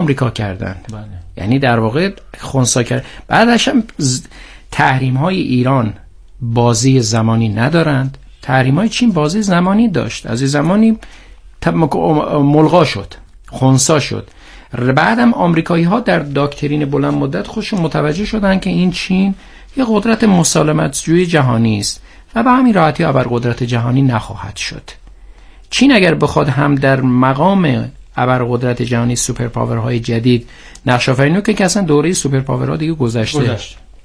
آمریکا کردن. یعنی در واقع خنثی کرد. بعدش هم تحریم‌های ایران بازی زمانی ندارند. تحریم‌های چین بازی زمانی داشت. از زمانی ملغا شد، خنثی شد. بعدم آمریکایی‌ها در داکترین بلند مدت خودشون متوجه شدن که این چین یه قدرت مسالمت‌جوی جهانی است و به همین راحتی ابرقدرت جهانی نخواهد شد. چین اگر بخواد هم در مقام ابرقدرت جهانی سوپر پاورهای جدید نقش آفرینی کنه که اصلا دوره سوپر پاورها دیگه گذشته.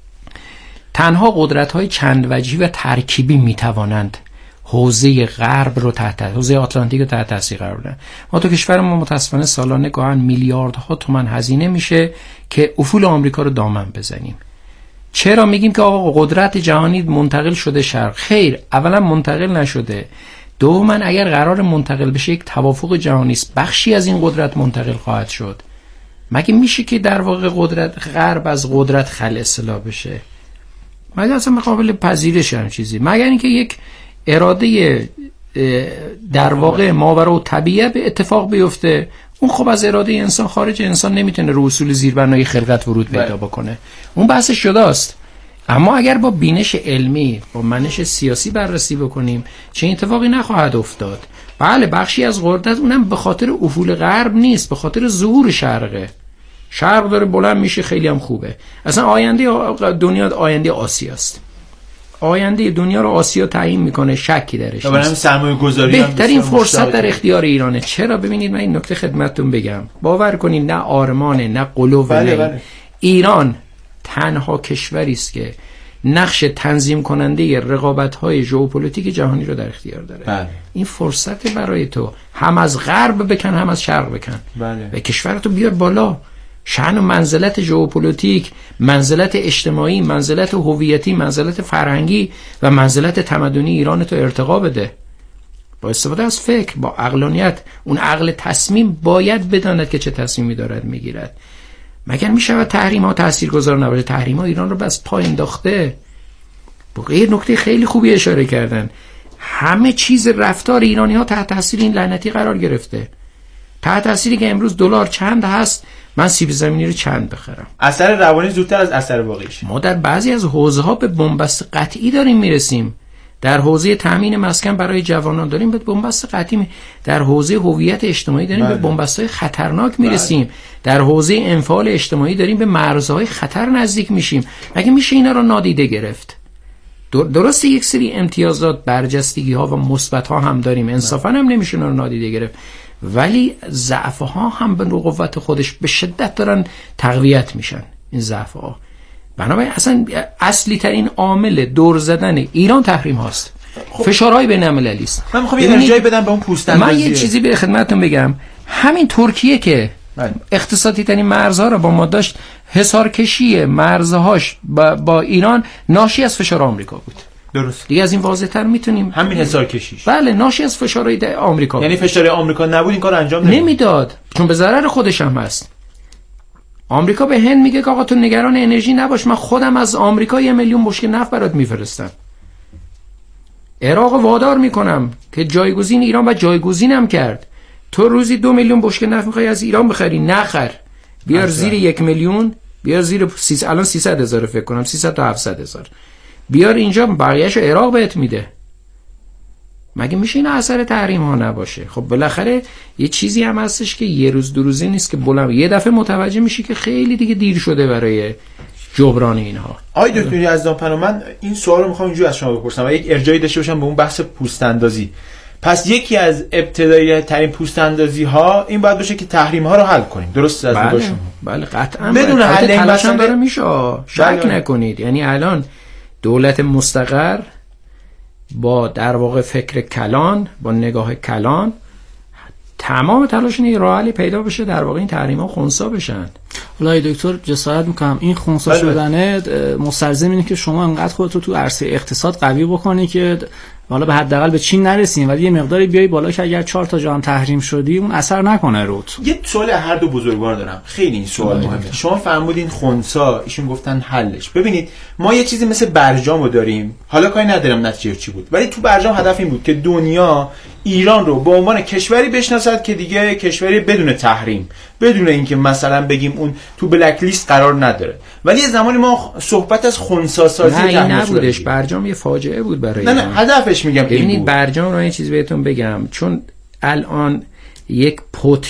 تنها قدرت‌های چند وجهی و ترکیبی می‌توانند حوزه غرب رو حوزه آتلانتیک رو تحت تاثیر قرار بدن. ما تو کشورمون متاسفانه سالانه گاهن میلیاردها تومان هزینه میشه که افول آمریکا رو دامن بزنیم. چرا میگیم که آقا قدرت جهانی منتقل شده شرق؟ خیر، اولا منتقل نشده. دوما اگر قرار منتقل بشه یک توافق جهانی است، بخشی از این قدرت منتقل خواهد شد. مگه میشه که در واقع قدرت غرب از قدرت خل اصلاح بشه؟ مگه اصلا قابل پذیرش هم چیزی؟ مگر اینکه یک اراده در واقع ماورا و طبیعه به اتفاق بیفته، اون خب از اراده انسان خارج، انسان نمیتونه رو اصول زیربنای خلقت ورود پیدا بکنه. اون بحث شده است. اما اگر با بینش علمی، با منش سیاسی بررسی بکنیم، چه اتفاقی نخواهد افتاد. بله، بخشی از قدرت اونم به خاطر افول غرب نیست، به خاطر ظهور شرقه. شرق داره بلند میشه، خیلی هم خوبه. اصلا آینده دنیا آینده آسیاست. آینده دنیا رو آسیا تعیین میکنه، شکی درش نیست. سرمایه‌گذاری بهترین فرصت در اختیار ایرانه. چرا؟ ببینید من این نکته خدمتتون بگم. باور کنید نه آرمانه نه قلوه. ایران تنها کشوری است که نقش تنظیم کننده رقابت‌های ژئوپلیتیک جهانی رو در اختیار داره. این فرصت برای تو، هم از غرب بکن هم از شرق بکن. و کشورتو بیار بالا. شأن و منزلت ژئوپلیتیک، منزلت اجتماعی، منزلت هویتی، منزلت فرهنگی و منزلت تمدنی ایران تو ارتقا بده. با استفاده از فکر، با عقلانیت. اون عقل تصمیم باید بداند که چه تصمیمی دارد میگیرد. مگر میشود تحریم‌ها تاثیرگذار نباشه؟ تحریم‌ها ایران رو بس پا انداخته. بقیه نکته خیلی خوبی اشاره کردن. همه چیز رفتار ایرانی‌ها تحت تاثیر این لعنتی قرار گرفته. تحت تاثیری که امروز دلار چند هست، من سیب زمینی رو چند بخرم. اثر روانی زودتر از اثر واقعیش. ما در بعضی از حوزه‌ها به بنبست قطعی داریم میرسیم. در حوزه تامین مسکن برای جوانان داریم به بنبست قطعی در حوزه هویت اجتماعی داریم به بنبست‌های خطرناک میرسیم. در حوزه انفعال اجتماعی داریم به مرزهای خطر نزدیک میشیم. مگه میشه اینا رو نادیده گرفت؟ درسته یک سری امتیازات، برجستگی‌ها و مثبت‌ها هم داریم، انصافاً هم نمیشه اینا رو نادیده گرفت، ولی ضعف‌ها هم به قوت خودش به شدت دارن تقویت میشن. این ضعف‌ها بنابراین اصلا اصلی ترین عامل دور زدن ایران تحریم هاست. فشارهای بین‌المللی است. من میخوام یه ارجاعی بدم به اون پوست‌اندازی. من یه چیزی به خدمتتون بگم. همین ترکیه که اقتصادی ترین مرزها رو با ما داشت، حصارکشی مرزهاش با ایران ناشی از فشار آمریکا بود. درست. دیگه از این واضح‌تر میتونیم همین حصارکشیش. بله، ناشی از فشارهای آمریکا. یعنی فشار آمریکا نبود این کارو انجام نمیداد، چون به ضرر خودش هم هست. آمریکا به هند میگه که آقا تو نگران انرژی نباش، من خودم از آمریکا 1 میلیون بشکه نفت برات میفرستم. عراق وادار میکنم که جایگزین ایران و جایگزینم کرد. تو روزی 2 میلیون بشکه نفت میخوای از ایران بخری، نخر. بیار زیر 1 میلیون، بیار زیر الان 300,000 فکر کنم، 300 تا 700,000. بیار اینجا، بقیه‌شو عراق بهت میده. مگه میشه این اثر تحریم ها نباشه؟ خب بالاخره یه چیزی هم هستش که یه روز دو روزی نیست که بلند یه دفعه متوجه میشی که خیلی دیگه دیر شده برای جبران اینها. آقای دکتر یزدانپناه، من این سوال رو میخوام اینجوری از شما بپرسم و یک ارجاعی داشته باشم به اون بحث پوست اندازی. پس یکی از ابتدایی ترین پوست اندازی ها این باید باشه که تحریم ها رو حل کنیم. درست از نگاه شما؟ بله قطعا. بدون حل این مسئله داره میشه. شک نکنید. یعنی الان دولت مستقر با در واقع فکر کلان، با نگاه کلان، تمام تلاش اینه راه حلی پیدا بشه در واقع این تحریم‌ها خنثی بشن. والله دکتر جسارت میکنم این خنثی شدنه مستلزم اینه که شما انقدر خودت رو تو عرصه اقتصاد قوی بکنی که حالا به حداقل به چین نرسیم، ولی یه مقداری بیای بالا که اگر 4 تا جام تحریم شدی اون اثر نکنه روت. یه سوال هر دو بزرگوار دارم، خیلی این سوال مهمه. شما فرمودین خنثی، ایشون گفتن حلش. ببینید ما یه چیزی مثل برجامو داریم، حالا کاری ندارم نتیجه چی بود، ولی تو برجام هدف این بود که دنیا ایران رو به عنوان کشوری بشناسد که دیگه کشوری بدون تحریم، بدون اینکه مثلا بگیم اون تو بلک لیست قرار نداره. ولی زمانی ما صحبت از خنثی‌سازی نه این نبودش، برجام یه فاجعه بود برای نه هدفش میگم این بود. ببینید برجام رو یه چیز بهتون بگم، چون الان یک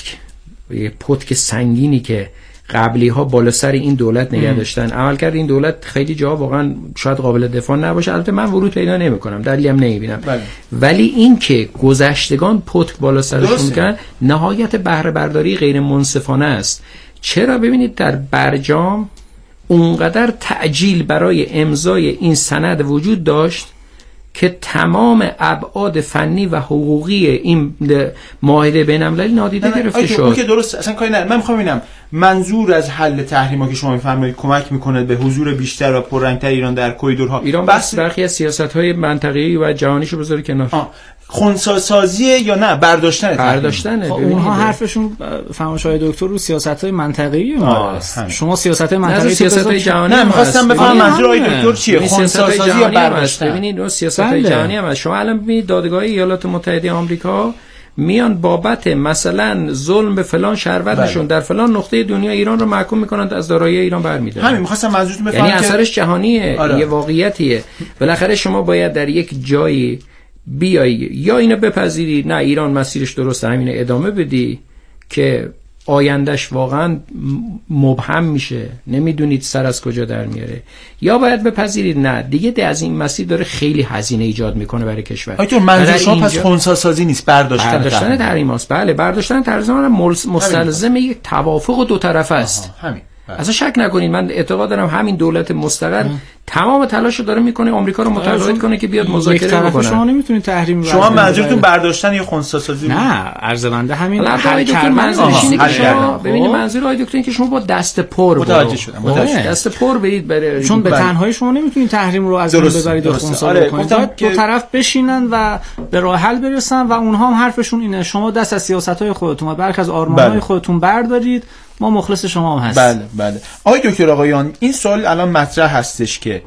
پتک سنگینی که قبلی ها بالا سر این دولت نگه داشتن، عملکرد این دولت خیلی جا واقعا شاید قابل دفاع نباشه، البته من ورود پیدا نمی‌کنم، دلیلی هم نمی‌بینم، ولی این که گذشتگان پتک بالا سرشون کردن نهایت بهره برداری غیر منصفانه است. چرا؟ ببینید در برجام اونقدر تعجیل برای امضای این سند وجود داشت که تمام ابعاد فنی و حقوقی این معاهده بین‌المللی نادیده گرفته شد. اون که درست، اصلا کاری ندارم. من می‌خوام ببینم منظور از حل تحریم‌ها که شما می‌فرمایید کمک می‌کنه به حضور بیشتر و پررنگ‌تر ایران در کوریدورها. ایران بس برخی از سیاست‌های منطقه‌ای و جهانیشو بذاره کنار. خنثی‌سازی یا نه برداشتن اونها حرفشون فرمایش‌های دکتر رو سیاست‌های منطقه‌ای ماست. شما سیاست‌های منطقه‌ای سیاست‌های جهانی نه می‌خواستم بفهمم منظور آقای دکتر چیه. خنثی‌سازی یا برداشتن. ببینید اون سیاست‌های جهانی هم هست. شما الان ببینید دادگاه ایالات متحده آمریکا میان بابت مثلا ظلم به فلان شهروندشون در فلان نقطه دنیا ایران رو محکوم میکنند، از دارایی ایران برمی‌دارن. همین می‌خواستم منظورتون بفهمم، یعنی اثرش جهانیه. یه واقعیتیه. بالاخره شما باید در یک جایی بیایی یا اینو بپذیری نه ایران مسیرش درسته همینه ادامه بدی که آیندهش واقعا مبهم میشه، نمیدونید سر از کجا در میاره، یا باید بپذیرید نه دیگه از این مسیر داره خیلی هزینه ایجاد میکنه برای کشور. آیتون منظور شما پس خنثی‌سازی نیست، برداشتن تحریم است. بله برداشتن تحریم مستلزم یک توافق دو طرفه است. همین. اصلا شک نکنید، من اعتقاد دارم همین دولت مستقر تمام تلاشو داره میکنه آمریکا رو متقاعد کنه که بیاد مذاکره بکنه. شما نمیتونید تحریم شما منظورتون برداشتن یا خنثی‌سازی؟ نه عرض بنده همین حل کردن. منظورش اینه که شما ببینید منظور آقای دکتر این که شما با دست پر متوجه شدم. دست پر برید برای، چون به تنهایی شما نمیتونید تحریم رو از اون ببرید و خنثی کنید. دو طرف بشینن و به راه حل برسن و اونها هم حرفشون اینه شما دست از سیاست‌های خودتون و برخی از آرمان‌های خودتون بردارید، ما مخلص شما هم هستیم. بله. آقای دکتر آقایان، این سوال الان مطرح هستش که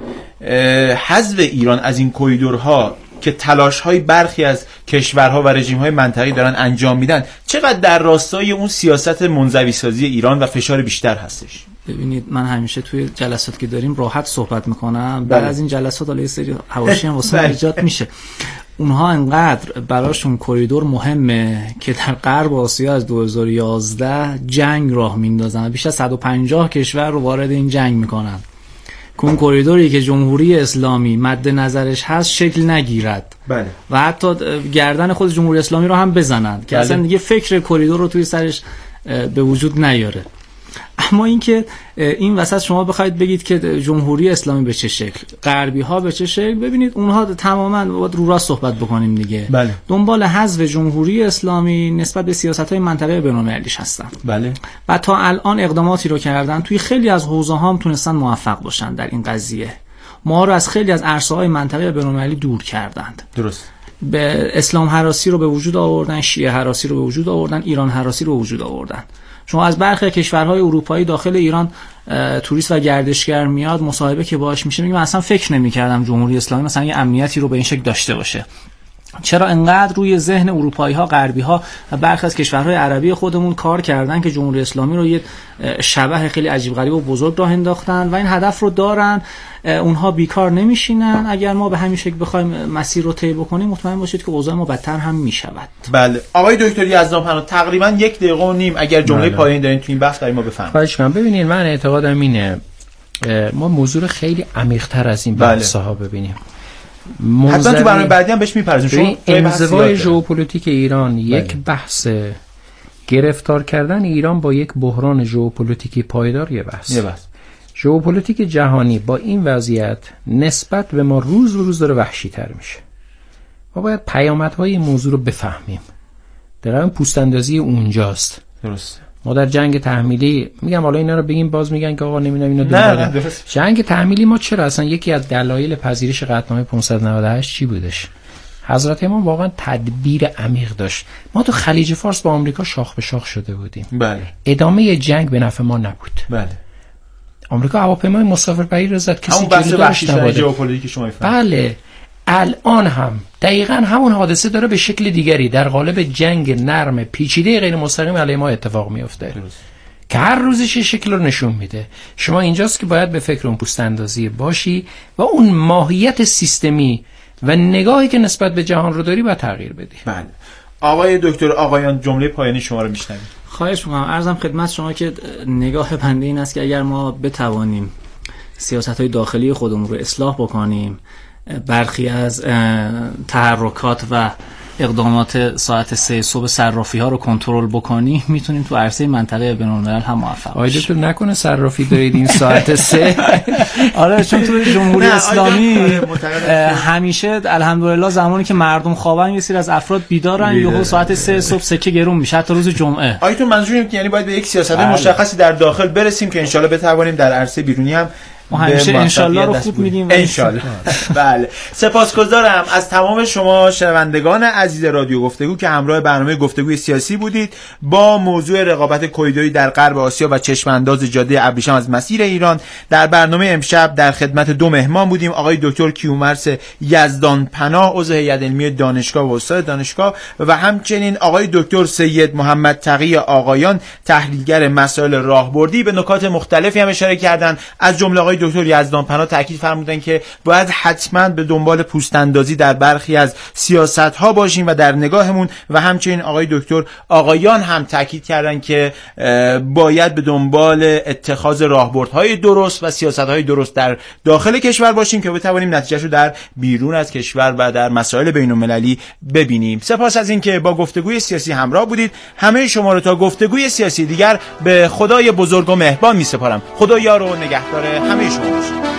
حذف ایران از این کوریدورها که تلاش‌های برخی از کشورها و رژیم‌های منطقه‌ای دارن انجام میدن چقدر در راستای اون سیاست منزوی‌سازی ایران و فشار بیشتر هستش؟ ببینید من همیشه توی جلسات که داریم راحت صحبت میکنم. بعد از این جلسات حالا یه سری حواشی هم واسه ایجاد میشه. اونها انقدر براشون کوریدور مهمه که در غرب آسیا از 2011 جنگ راه میندازن، بیش از 150 کشور رو وارد این جنگ میکنن که اون کوریدوری که جمهوری اسلامی مد نظرش هست شکل نگیرد. بله. و حتی گردن خود جمهوری اسلامی رو هم بزنن که اصلا دیگه فکر کوریدور رو توی سرش به وجود نیاره. اما اینکه این وسط شما بخواید بگید که جمهوری اسلامی به چه شکل، غربی ها به چه شکل، ببینید اونها تماما باید رو راست صحبت بکنیم دیگه. بله. دنبال حذف جمهوری اسلامی نسبت به سیاست‌های منطقه بین‌المللیش هستن. بله. و تا الان اقداماتی رو کردن، توی خیلی از حوزه‌ها هم تونستن موفق باشن در این قضیه. ما رو از خیلی از عرصه‌های منطقه بین‌المللی دور کردند. درست. به اسلام هراسی رو به وجود آوردن، شیعه هراسی رو به وجود آوردن، ایران هراسی رو به وجود آوردن. شما از برخی کشورهای اروپایی داخل ایران توریست و گردشگر میاد، مصاحبه که باهاش میشه میگه من اصلا فکر نمی‌کردم جمهوری اسلامی مثلا یه امنیتی رو به این شکل داشته باشه. چرا انقدر روی ذهن اروپایی‌ها، غربی‌ها و برخی از کشورهای عربی خودمون کار کردن که جمهوری اسلامی رو یه شبح خیلی عجیب غریب و بزرگ راه انداختن و این هدف رو دارن. اونها بیکار نمیشینن. اگر ما به همین شکل بخوایم مسیر رو طی بکنیم مطمئن باشید که اوضاع ما بدتر هم میشود. بله. آقای دکتر یزدانپناه تقریبا 1 دقیقه و نیم اگر جمله پایانی دارین تو این بحث برای ما بفرمایید. خواهش می‌کنم. ببینید من اعتقادم اینه ما موضوع خیلی عمیق‌تر از این بحث‌ها ببینیم. حتما تو برنامه بعدی هم بهش میپردازیم. انزوای ژئوپلیتیک ایران یک بحث، گرفتار کردن ایران با یک بحران ژئوپلیتیکی پایدار یه بحث. ژئوپلیتیک جهانی با این وضعیت نسبت به ما روز به روز داره وحشی‌تر میشه. ما باید پیامدهای این موضوع رو بفهمیم. در اون پوست‌اندازی اونجاست. درسته. ما در جنگ تحمیلی میگم حالا اینا رو بگیم باز میگن که آقا نمیدونم اینو دنبال جنگ تحمیلی ما چرا اصلا یکی از دلایل پذیرش قطعنامه 598 چی بودش؟ حضرت امام واقعا تدبیر عمیق داشت. ما تو خلیج فارس با آمریکا شاخ به شاخ شده بودیم. بله. ادامه جنگ به نفع ما نبود. بله. آمریکا هواپیمای مسافربری رو زد کسی جلو داشت نبود. ژئوپلیتیک شما بله. الان هم دقیقاً همون حادثه داره به شکل دیگری در قالب جنگ نرم پیچیده غیر مستقیم علیه ما اتفاق میفته که هر روزش شکل رو نشون میده. شما اینجاست که باید به فکر اون پوست اندازی باشی و اون ماهیت سیستمی و نگاهی که نسبت به جهان رو داری باید تغییر بدی. بله. آقای دکتر آقایان جمله پایانی شما رو میشنویم. خواهش میکنم. عرضم خدمت شما که نگاه بنده این است که اگر ما بتوانیم سیاست‌های داخلی خودمون رو اصلاح بکنیم، برخی از تحرکات و اقدامات ساعت 3 صبح صرافی ها رو کنترل بکنیم، میتونیم تو عرصه منطقه بین‌الملل هم موفق باشیم. دکتر نکنه صرافی دارید این ساعت 3؟ آره، چون تو جمهوری اسلامی همیشه الحمدلله زمانی که مردم خوابن یه سری از افراد بیدارن، یهو ساعت 3 صبح سکه گرون میشه، حتی روز جمعه. آیتون منظورم که یعنی باید به یک سیاست مشخصی در داخل برسیم که انشالله بتوانیم در عرصه بیرونی هم ما همیشه انشالله رو خوب میگیم. انشالله. بله. سپاسگزارم از تمام شما شنوندگان عزیز رادیو گفتگو که همراه برنامه گفتگوی سیاسی بودید با موضوع رقابت کریدوری در غرب آسیا و چشم انداز جاده ابریشم از مسیر ایران. در برنامه امشب در خدمت دو مهمان بودیم، آقای دکتر کیومرث یزدان پناه عضو هیئت علمی دانشگاه و استاد دانشگاه و همچنین آقای دکتر سید محمد تقی آقایان تحلیلگر مسائل راهبردی. به نکات مختلفی هم اشاره کردند، از جمله آقای دکتر یزدان پناه تاکید فرمودن که باید حتما به دنبال پوست اندازی در برخی از سیاست‌ها باشیم و در نگاهمون، و همچنین آقای دکتر آقایان هم تاکید کردن که باید به دنبال اتخاذ راهبردهای درست و سیاست‌های درست در داخل کشور باشیم که بتوانیم نتیجه‌شو در بیرون از کشور و در مسائل بین‌المللی ببینیم. سپاس از اینکه با گفتگوی سیاسی همراه بودید. همه شما رو تا گفتگوی سیاسی دیگر به خدای بزرگ و مهربان می‌سپارم. خدا یار و نگهدار همه شما باشید.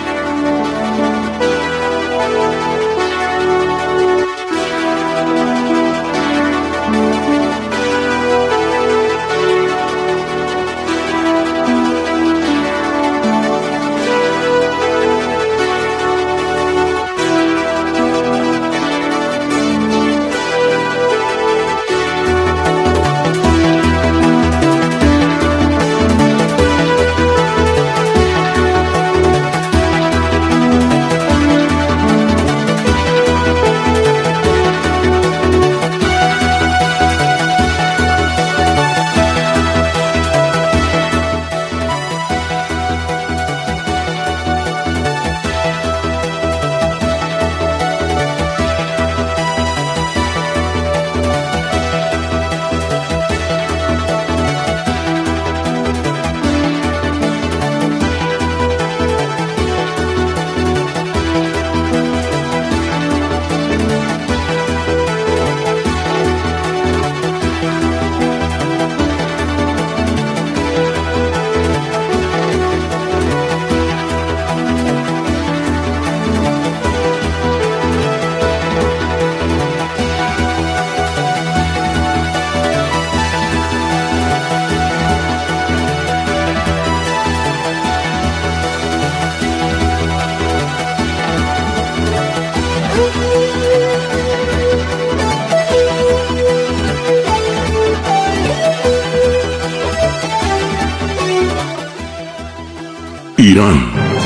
ایران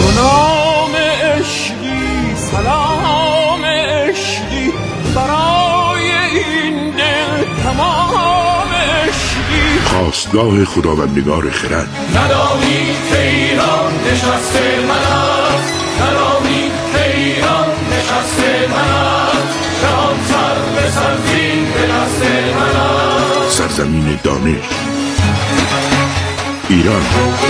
نام عشقی سلام عشقی برای این دل تمام عشقی خواستگاه خداوندگار خرد ندانی که ایران نشسته من است ندانی که ایران نشسته من است جهان سر به سرزین به دست من است سرزمین دانش ایران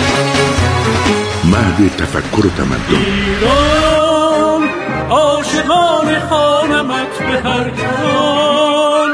مهد تفکر و تمدن ایران عاشقان خانمت به هر جان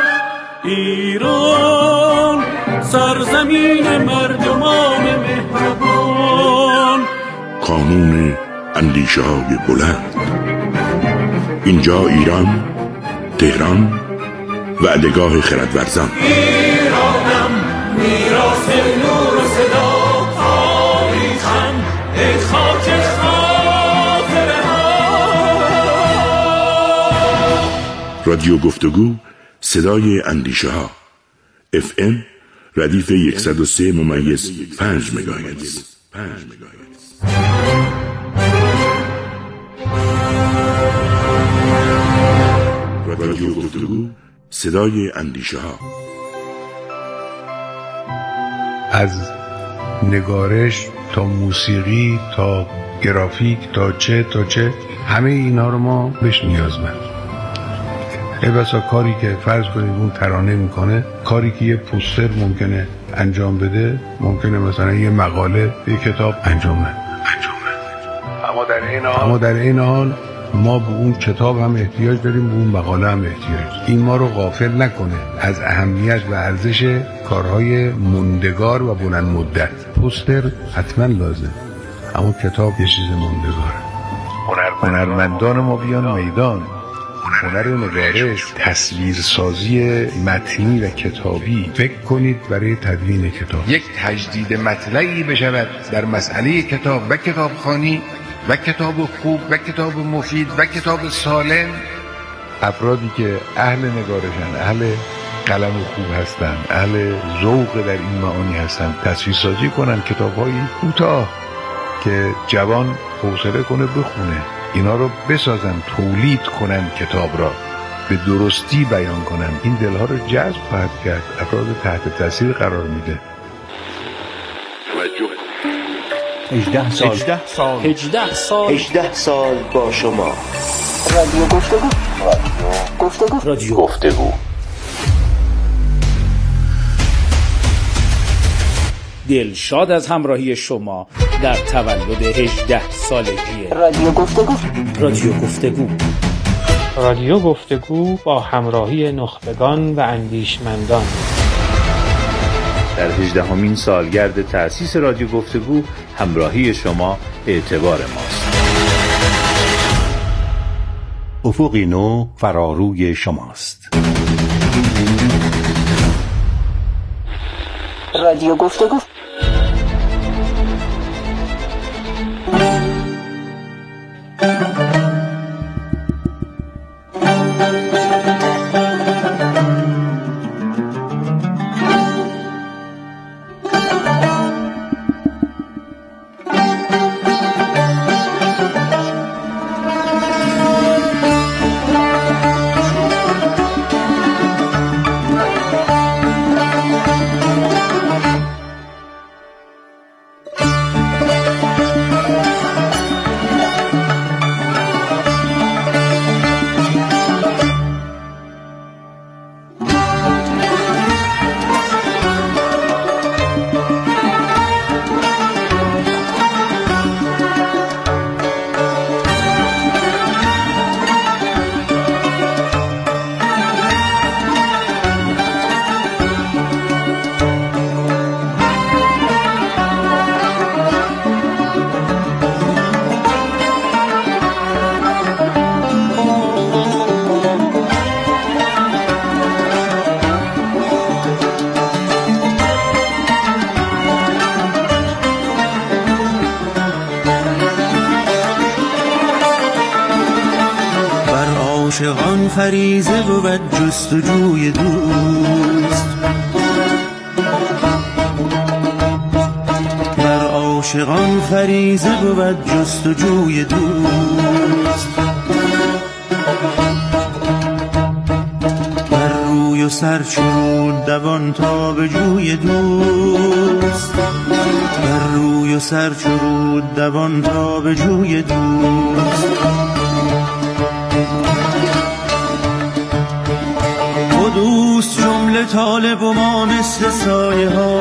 ایران سرزمین مردمان مهربان کانون اندیشه های بلند اینجا ایران تهران وعدهگاه خردورزان ایرانم میراث نور و صدا تاریخم ای خاک خاطره ها رادیو گفتگو صدای اندیشه ها FM ردیف 103.5 مگاهرتز رادیو گفتگو، صدای اندیشه ها. از نگارش تا موسیقی تا گرافیک تا چه همه اینا رو ما بهش نیازمند. ای بسا کاری که فرض کنید اون ترانه میکنه، کاری که یه پوستر ممکنه انجام بده، ممکنه مثلا یه مقاله، یه کتاب انجام بده. اما در این حال ما به اون کتاب هم احتیاج داریم، به اون مقاله هم احتیاج. این ما رو غافل نکنه از اهمیت و ارزش کارهای موندگار و بلند مدت. پوستر حتما لازم، اما کتاب یه چیز موندگاره. هنرمندان ما بیان میدان، هنر نگارش، تصویرسازی متنی و کتابی. فکر کنید برای تدوین کتاب یک تجدید مطلعی بشود در مسئله کتاب و کتابخوانی و کتاب خوب و کتاب مفید و کتاب سالم. افرادی که اهل نگارشن، اهل قلم خوب هستن، اهل ذوق در این معانی هستن، تصویرسازی کنن کتاب‌های کوتاه که جوان حوصله کنه بخونه، اینا رو بسازن، تولید کنن، کتاب را به درستی بیان کنن. این دلها رو جذب خواهد کرد، افراد تحت تاثیر قرار میده. 18 سال با شما. رادیو گفتگو. دلشاد از همراهی شما در تولد 18 سالگی رادیو گفتگو با همراهی نخبگان و اندیشمندان. در 18مین سالگرد تأسیس رادیو گفتگو همراهی شما اعتبار ماست. افقی نو فراروی شماست. رادیو گفتگو. عاشقان فریضه بود جستجوی دوست، بر عاشقان فریضه بود جستجوی دوست، بر روی و سر چرود دوان تا به جوی دوست، بر روی و سر چرود دوان تا به جوی دوست. دوست جمله طالب و ما مثل سایه ها،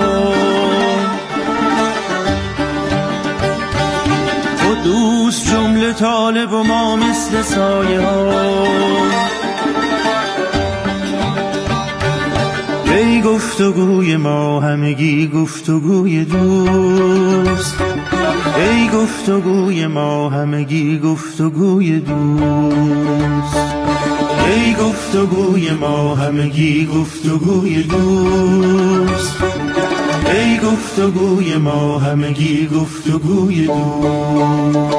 و دوست جمله طالب و ما مثل سایه ها. ای گفتگوی ما همگی گفتگوی دوست، ای گفتگوی ما همگی گفتگوی دوست، ای گفتگوی ما همگی گفتگوی دوست، ای گفتگوی ما همگی گفتگوی دوست.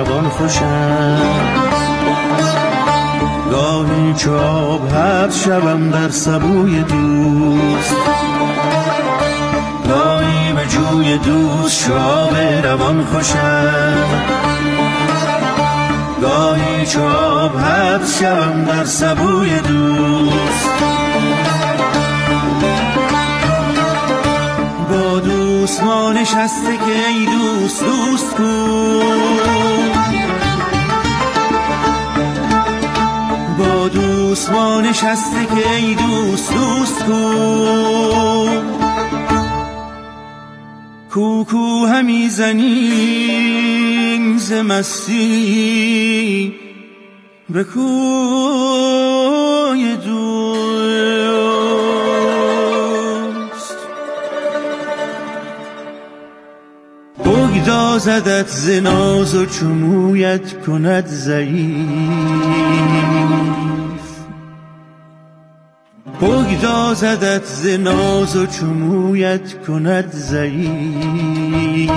روان خوش است. گاهی چو آب حبس شوم در سبوی دوست، گاهی به جوی دوست چو آب روان خوش است. گاهی چو آب حبس شوم در سبوی دوست، با دوست ما نشسته که ای دوست دوست کن، با دوست ما نشسته که ای دوست دوست کن. کوکو همی زنیم ز مستی به کوی دوست، بگدازدت ز ناز و چو مویت کند ضعیف، بگدازدت ز ناز و چو مویت کند ضعیف.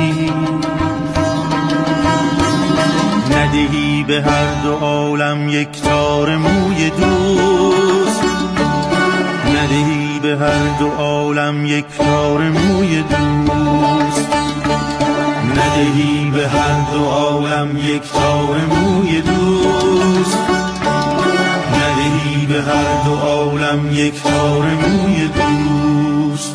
ندهی به هر دو عالم یک تار موی دوست، ندهی به هر دو عالم یک تار موی دوست، ندهی به هر دو عالم یک تار موی دوست، ندهی به هر دو عالم یک تار موی دوست.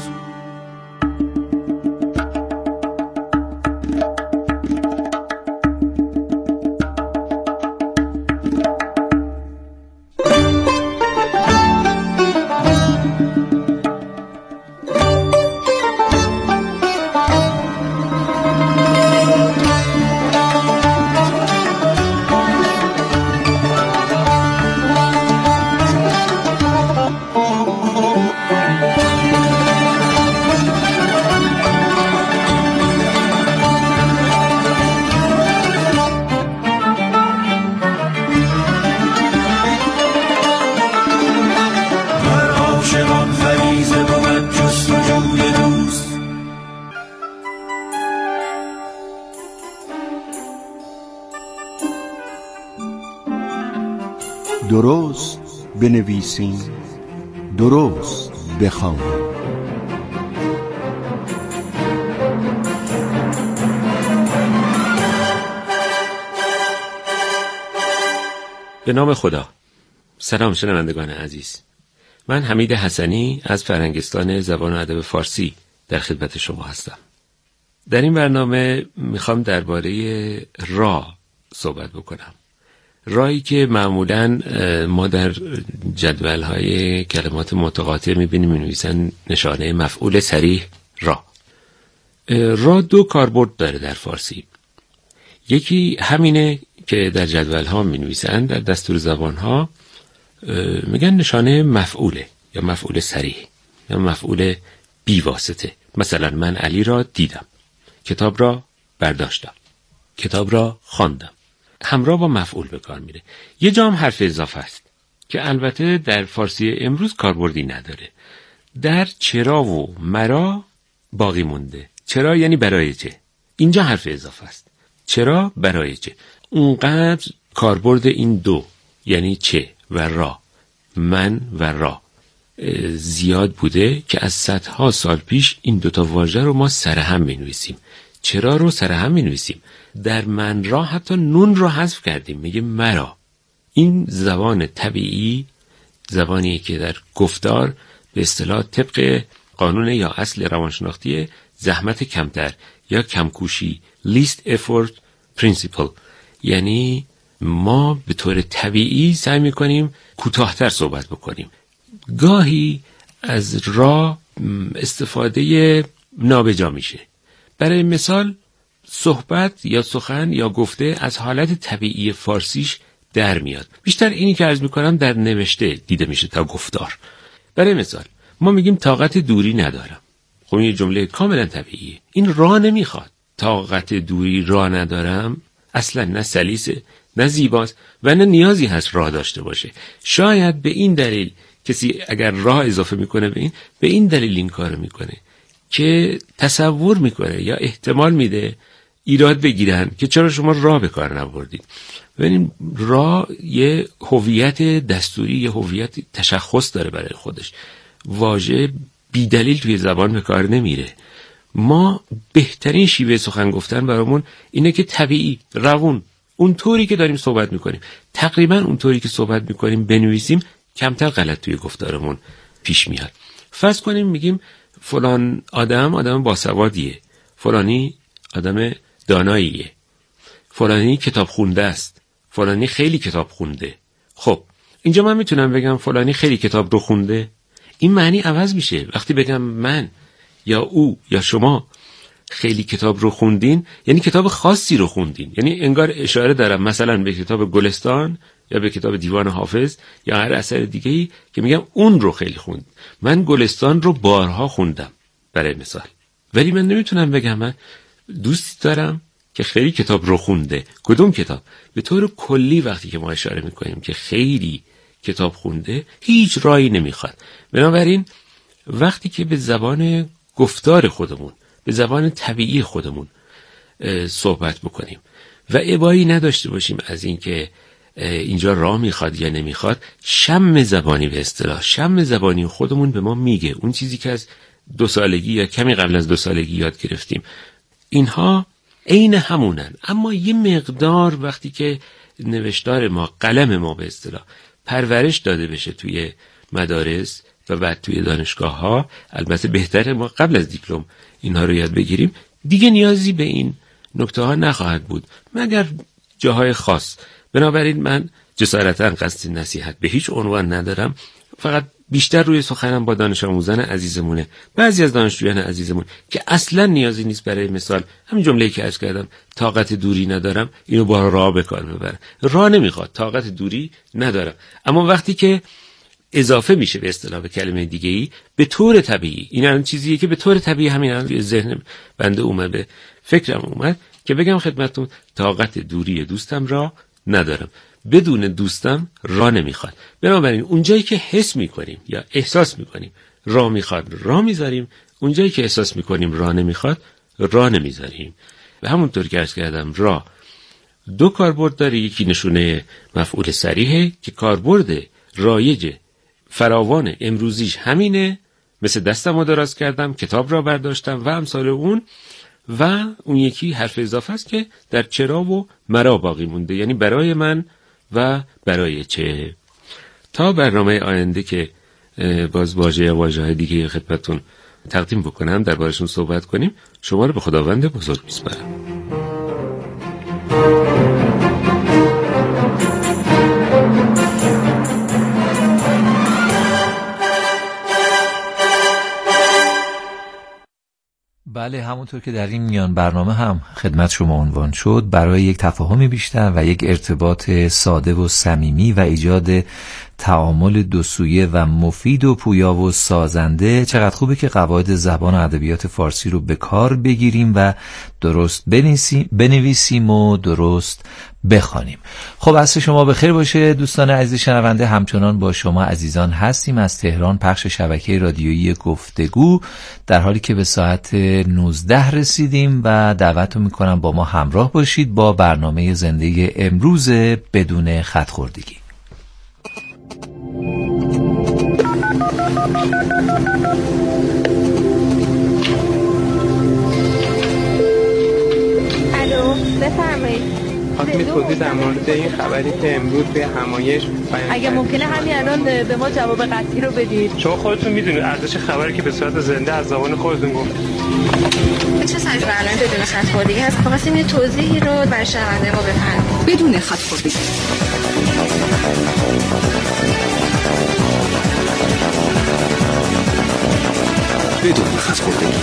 درست بنویسیم، درست بخوانیم. به نام خدا. سلام شنوندگان عزیز، من حمید حسنی از فرهنگستان زبان و ادب فارسی در خدمت شما هستم. در این برنامه میخوام درباره را صحبت بکنم. رایی که معمولاً ما در جدول‌های کلمات متقاطع می‌بینیم می‌نویسن نشانه مفعول صریح را. را دو کاربرد داره در فارسی. یکی همینه که در جدول‌ها می‌نویسن، در دستور زبان‌ها میگن نشانه مفعوله یا مفعول صریح یا مفعول بی واسطه. مثلا من علی را دیدم، کتاب را برداشتم، کتاب را خواندم. همراه با مفعول به کار میره. یه جام حرف اضافه است که البته در فارسی امروز کاربردی نداره. در چرا و مرا باقی مونده. چرا یعنی برای چه. اینجا حرف اضافه است. چرا برای چه. اونقدر کاربرد این دو یعنی چه و را، من و را زیاد بوده که از صدها سال پیش این دوتا واژه رو ما سرهم می‌نویسیم. چرا رو سرهم می‌نویسیم. در من را حتی نون رو حذف کردیم، میگه مرا. این زبان طبیعی، زبانی که در گفتار به اصطلاح طبق قانون یا اصل روانشناختی زحمت کمتر یا کمکوشی least effort principle، یعنی ما به طور طبیعی سعی میکنیم کوتاه‌تر صحبت بکنیم. گاهی از را استفاده نابجا میشه. برای مثال صحبت یا سخن یا گفته از حالت طبیعی فارسیش در میاد. بیشتر اینی که عرض میکنم در نوشته دیده میشه تا گفتار. برای مثال ما میگیم طاقت دوری ندارم. خب این جمله کاملا طبیعیه. این راه نمیخواد. طاقت دوری راه ندارم اصلا نه سلیسه نه زیباست و نه نیازی هست راه داشته باشه. شاید به این دلیل کسی اگر راه اضافه میکنه به این دلیل این کارو میکنه که تصور میکنه یا احتمال میده ایراد بگیرن که چرا شما را به کار نبردید. ببینید را یه هویت دستوری، یه هویت تشخص داره برای خودش. واژه بی دلیل توی زبان به کار نمیره. ما بهترین شیوه سخن گفتن برامون اینه که طبیعی، روون، اونطوری که داریم صحبت میکنیم، تقریبا اونطوری که صحبت میکنیم بنویسیم، کمتر غلط توی گفتارمون پیش میاد. فرض کنیم میگیم فلان آدم باسوادیه، فلانی آدم داناییه، فلانی کتاب خونده است، فلانی خیلی کتاب خونده. خب اینجا من میتونم بگم فلانی خیلی کتاب رو خونده، این معنی عوض میشه. وقتی بگم من یا او یا شما خیلی کتاب رو خوندین، یعنی کتاب خاصی رو خوندین، یعنی انگار اشاره دارم مثلا به کتاب گلستان یا به کتاب دیوان حافظ یا هر اثر دیگه‌ای که میگم اون رو خیلی خوند. من گلستان رو بارها خوندم برای مثال، ولی من نمیتونم بگم من دوستی دارم که خیلی کتاب رو خونده. کدوم کتاب؟ به طور کلی وقتی که ما اشاره میکنیم که خیلی کتاب خونده، هیچ رایی نمیخواد. بنابراین وقتی که به زبان گفتار خودمون، به زبان طبیعی خودمون صحبت بکنیم و ابایی نداشته باشیم از این که اینجا راه میخواد یا نمیخواد، شم زبانی به اصطلاح، شم زبانی خودمون به ما میگه اون چیزی که از 2 سالگی یا کمی قبل از 2 سالگی یاد گرفتیم، اینها عین همونن. اما یه مقدار وقتی که نوشتار ما، قلم ما به اصطلاح پرورش داده بشه توی مدارس و بعد توی دانشگاه ها، البته بهتره ما قبل از دیپلم اینها رو یاد بگیریم، دیگه نیازی به این نکته ها نخواهد بود مگر جاهای خاص. بنابراین من جسارتا قصد نصیحت به هیچ عنوان ندارم، فقط بیشتر روی سخنم با دانش آموزان عزیزمونه، بعضی از دانشجویان عزیزمون که اصلا نیازی نیست برای مثال همین جمله‌ای که عرض کردم طاقت دوری ندارم، اینو با راه به کار ببرن. راه نمیخواد، طاقت دوری ندارم. اما وقتی که اضافه میشه به اصطلاح به کلمه دیگه‌ای، به طور طبیعی، این الان چیزیه که به طور طبیعی همین الان توی ذهن بنده اومد، فکرم اومد که بگم خدمتتون طاقت دوری دوستم را ندارم. بدون دوستم راه نمیخواد. بنابراین اونجایی که حس میکنیم یا احساس میکنیم راه میخواد، راه میذاریم. اونجایی که احساس میکنیم راه نمیخواد، راه نمیذاریم. و همونطور که عرض کردم راه 2 کاربرد داره. یکی نشونه مفعول صریحه که کاربرد رایج فراوان امروزیش همینه، مثل دستمو دراز کردم، کتاب را برداشتم و امثال اون. و اون یکی حرف اضافه است که در چرا و مرا باقی مونده، یعنی برای من و برای چه. تا برنامه آینده که باز واژه دیگه خدمتتون تقدیم بکنم، دربارشون صحبت کنیم، شما رو به خداوند بزرگ میسپارم. بله، همونطور که در این میان برنامه هم خدمت شما عنوان شد، برای یک تفاهم بیشتر و یک ارتباط ساده و صمیمی و ایجاد تعامل 2 سویه و مفید و پویا و سازنده، چقدر خوبه که قواعد زبان و ادبیات فارسی رو به کار بگیریم و درست بنویسیم و درست بخوانیم. خب عصر شما بخیر باشه دوستان عزیز شنونده. همچنان با شما عزیزان هستیم از تهران، پخش شبکه رادیویی گفتگو، در حالی که به ساعت 19 رسیدیم و دعوتتون میکنم با ما همراه باشید با برنامه زنده امروز بدون خط خوردگی. الو، بفرمایید. خواستم توضیح در مورد این خبری که امروز به همایش اگه ممکنه همین الان به ما جواب قطعی رو بدید. شما خودتون میدونید ارزش خبری که به صورت زنده از زبان خودتون گفت. چه سری برنامه بدون خط خوردگی هست؟ خواستیم یه توضیحی رو برای شنونده ما بفرمایید. بدون خط خوردگی. بدون خط خوردگی.